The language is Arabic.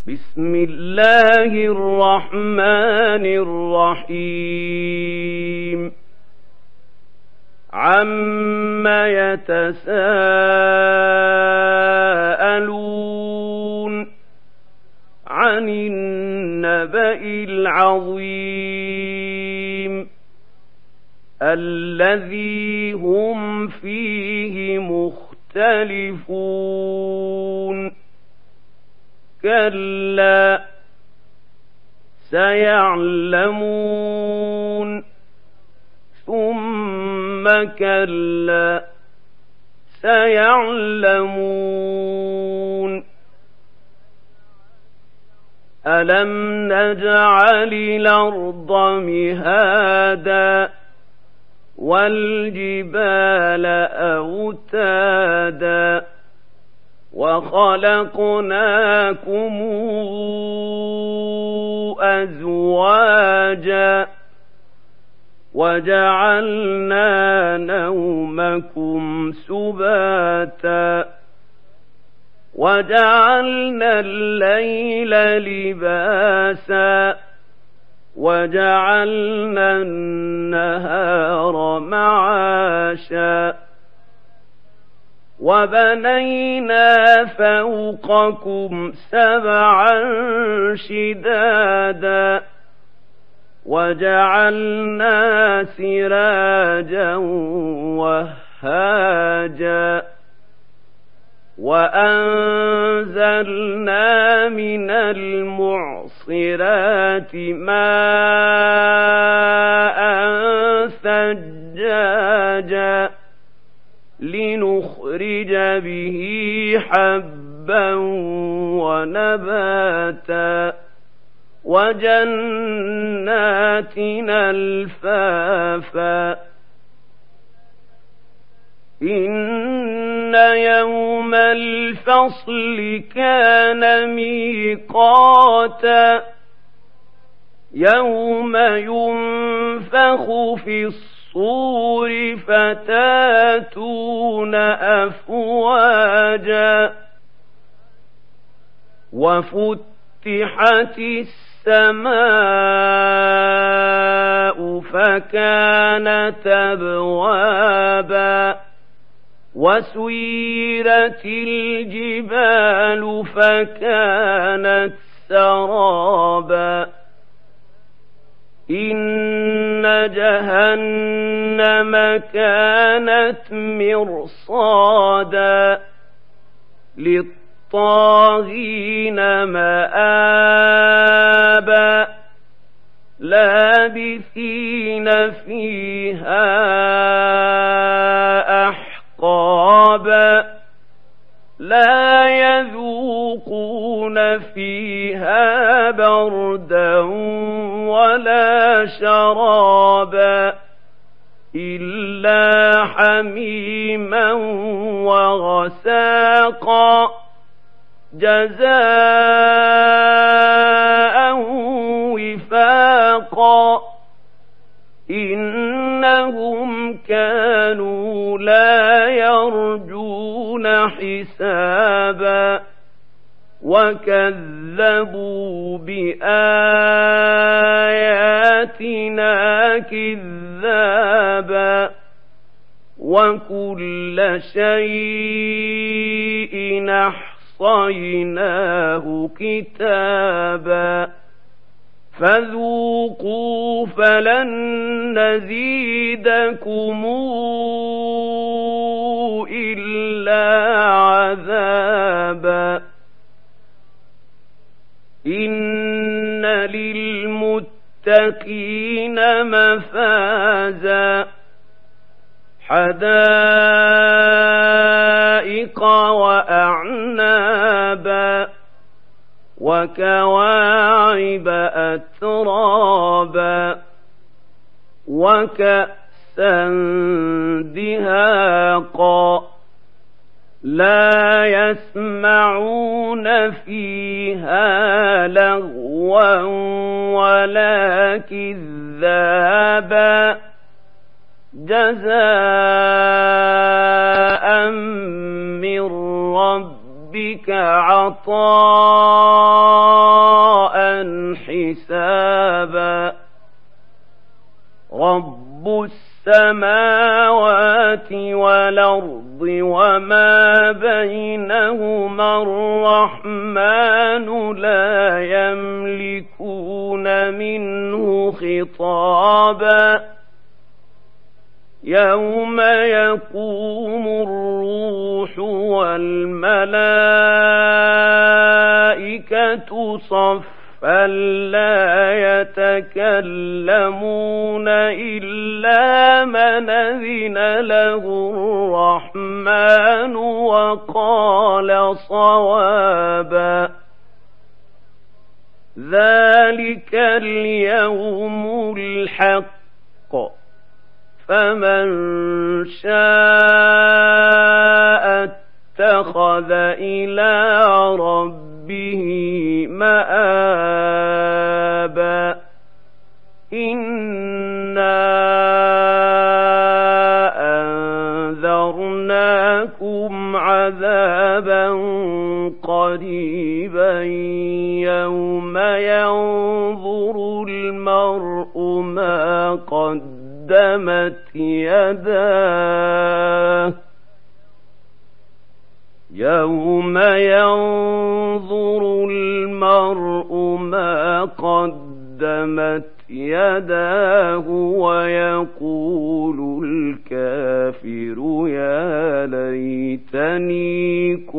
بسم الله الرحمن الرحيم عَمَّ يتساءلون عن النبأ العظيم الذي هم فيه مختلفون كلا سيعلمون ثم كلا سيعلمون ألم نجعل الأرض مهادا والجبال أوتادا وخلقناكم أزواجا وجعلنا نومكم سباتا وجعلنا الليل لباسا وجعلنا النهار معاشا وبنينا فوقكم سبعا شدادا وجعلنا سراجا وهاجا وأنزلنا من المعصرات ماء ثجاجا لنخرج به حبا ونباتا وجنات ألفافا إن يوم الفصل كان ميقاتا يوم ينفخ في الصور فتاتون أفواجا وفتحت السماء فكانت أبوابا وسيرت الجبال فكانت سرابا إن جهنم كانت مرصادا للطاغين مآبا لابثين فيها أحقابا لا يذوقون فيها بردا ولا شرابا إلا حميما وغساقا جزاء وفاقا إنهم كانوا لا يرجون حسابا وكذبوا بآياتنا كذابا وكل شيء أحصيناه كتابا فذوقوا فلن نزيدكم إلا عذابا إن للمتقين مفازا حدائق وأعنابا وكواعب أترابا وكأسا دهاقا لا يسمعون فيها لغوا ولا كذابا جزاء من ربك عطاء السماوات والأرض وما بينهما الرحمن لا يملكون منه خطابا يوم يقوم الروح والملائكة صفا لا يتكلمون إلا من أذن له الرحمن وقال صوابا ذلك اليوم الحق فمن شاء اتخذ إلى ربه مآبا إنا أنذرناكم عذابا قريبا يوم ينظر المرء ما قدمت يداه يوم ينظر المرء ما قدمت يداه ويقول الكافر يا ليتني